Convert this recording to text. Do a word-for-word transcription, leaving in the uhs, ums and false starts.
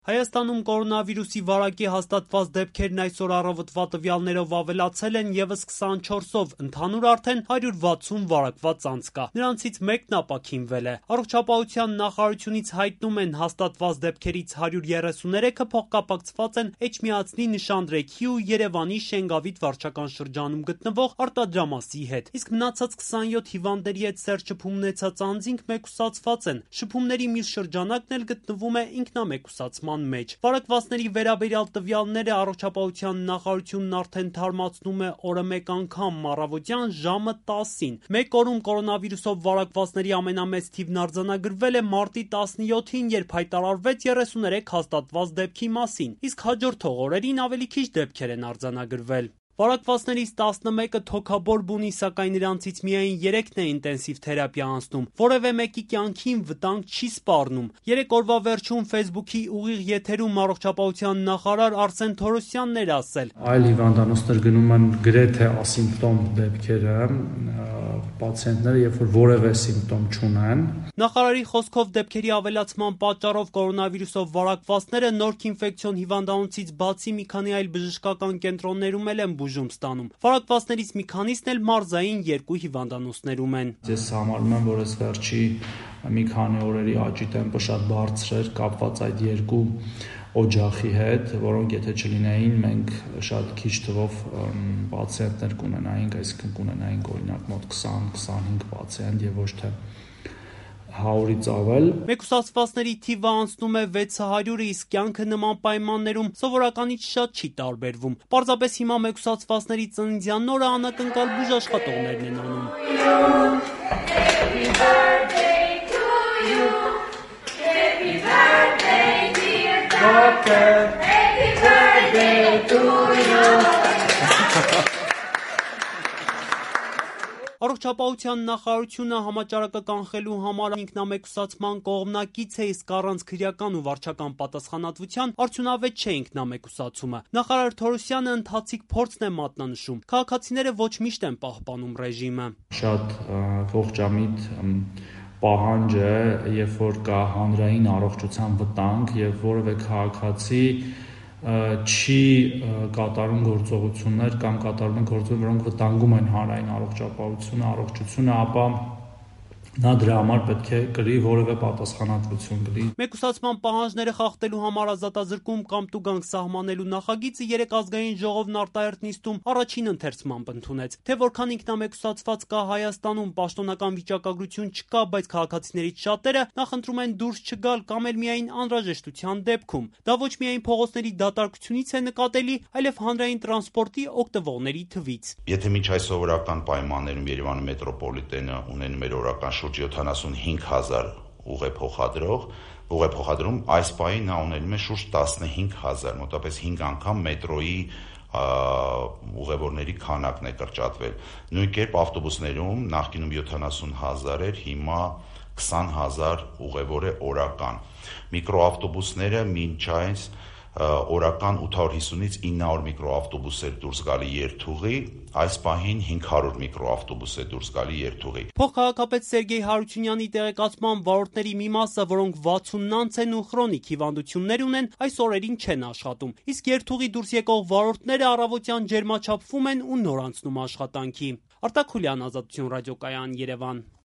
Հայաստանում կորոնավիրուսի վարակի հաստատված դեպքերն այսօր առավոտվա տվյալներով ավելացել են ևս քսանչորսով, ընդհանուր արդեն հարյուր վաթսուն վարակված անց կա, նրանցից մեկն ապաքինվել է։ Առողջապահության նախարարությունից հայտնում են հաստատված դեպքերից հարյուր երեսուներեքը փոխկապակցված են Էջմիածնի Նշանդ-Ռեգի ու Երևանի Շենգավիթ վարչական շրջանում գտնվող արտադրամասի հետ, իսկ մնացած քսանյոթ հիվանդների հետ սերտ շփում ունեցած անձինք մեկուսացված են, շփումների մյուս շրջանակն էլ գտնվում է ինքնամեկուսացման մեջ։ Վարակվածների վերաբերյալ տվյալները առողջապահության նախարարությունն արդեն թարմացնում է օրը մեկ անգամ առավոտյան ժամը տասին։ Մեկ օրում կորոնավիրուսով վարակվածների ամենամեծ թիվն արձանագրվել է մարտի տասնյոթին, երբ հայտարարվեց երեսուներեք հաստատված դեպքի մասին, իսկ հաջորդող օրերին ավելի քիչ դեպքեր են արձանագրվել։ Վարակվածներից տասնմեկը թոքաբոր բունի, սակայն նրանցից միայն երեքն է ինտենսիվ թերապիա անցնում, որևէ մեկի կյանքին վտանգ չի սպառնում։ Երեք օրվա վերջում Facebook-ի ուղիղ եթերում առողջապահության նախարար Արսեն Թորոսյանն էր ասել. Այլ հիվանդանոցներ գնում են գրեթե ասիմպտոմ դեպքերը, պացիենտները, երբ որ որևէ սիմպտոմ չունեն։ Նախարարի խոսքով դեպքերի ավելացման պատճառով կորոնավիրուսով վարակվածները նորք ինֆեկցիոն հիվանդանոցից բացի մի քանի այլ բժշկական կենտրոններում էլ են բուժում ստանում։ Վարակվածներից մի քանիսն էլ մարզային երկու հիվանդանոցներում են։ Ես համարում եմ, որ այս վերջի մի քանի օրերի աճի տեմպը շատ բարձր էր կապված այդ երկու օջախի հետ, որոնք եթե չլինեին, մենք շատ քիչ թվով պացիենտներ կունենայինք, այսինքն կունենայինք օրինակ մոտ քսան-քսանհինգ պացիենտ եւ ոչ թե հարյուրից ավել։ Մեկուսացվածների թիվը անցնում է վեց հարյուրը, իսկ կյանքը նման պայմաններում սովորականից շատ չի տարբերվում։ Պարզապես հիմա մեկուսացվածների ծննդյան օրը անակնկալ բուժաշխատողներն են անում։ Առողջապահության նախարարությունը համաճարակը կանխելու համար ինքնամեկուսացման կողմնակից է, իսկ առանց քրեական ու վարչական պատասխանատվության արդյունավետ չէ ինքնամեկուսացումը։ Նախարար Թորոսյանը ընթացիկ փորձն է մատնանշում։ Քաղաքացիները ոչ միշտ են պահպանում ռեժիմը։ Շատ ողջամիտ պահանջ է, երբ որ կա հանրային առողջության վտանգ եւ որևէ քաղաքացի չի կատարում գործողություններ կամ կատարում են գործողություններ, որոնք վտանգում են հանրային առողջապահությունը, առողջությունը, ապա նա դրա համար պետք է կրի որևէ պատասխանատվություն կրի։ Մեկուսացման պահանջները խախտելու համար ազատազրկում կամ տուգանք սահմանելու նախագիծը երեք ազգային ժողովն արտահերթ նիստում առաջին ընթերցմամբ ընդունեց։ Թե որքան ինքնամեկուսացված կա Հայաստանում, պաշտոնական վիճակագրություն չկա, բայց քաղաքացիներից շատերը նախընտրում են դուրս չգալ կամ էլ միայն անհրաժեշտության դեպքում։ Դա ոչ միայն փողոցների դատարկությունից է նկատելի, այլև հանրային տրանսպորտի օգտվողների թվից։ Եթե միջ այս սովորական պայմաններում Երևանի մետրոպոլիտենը ունենում էր օրական շուրջ յոթանասունհինգ հազար ուղեփոխադրող, ուղեփոխադրում, այս պահին նա ունենում է շուրջ տասնհինգ հազար, մոտավորապես հինգ անգամ մետրոյի ուղևորների քանակն է կրճատվել։ Նույն կերպ ավտոբուսներում նախկինում յոթանասուն հազար էր, հիմա քսան հազար ուղևոր է օրական։ Միկրոավտոբուսները մինչ այս օրական ութ հարյուր հիսունից ինը հարյուր միկրոավտոբուս էր դուրս գալի երթուղի, այս պահին հինգ հարյուր միկրոավտոբուս է դուրս գալի երթուղի։ Փոխքաղաքապետ Սերգեյ Հարությունյանի տեղեկացման վարորդների մի մասը, որոնք վաթսունն անց են ու քրոնիկ հիվանդություններ ունեն, այս օրերին չեն աշխատում, իսկ երթուղի դուրս եկող վարորդները առավոտյան ջերմաչափվում են ու նոր անցնում աշխատանքի։ Արտակ Խուլյան, Ազատություն ռադիոկայան, Երևան։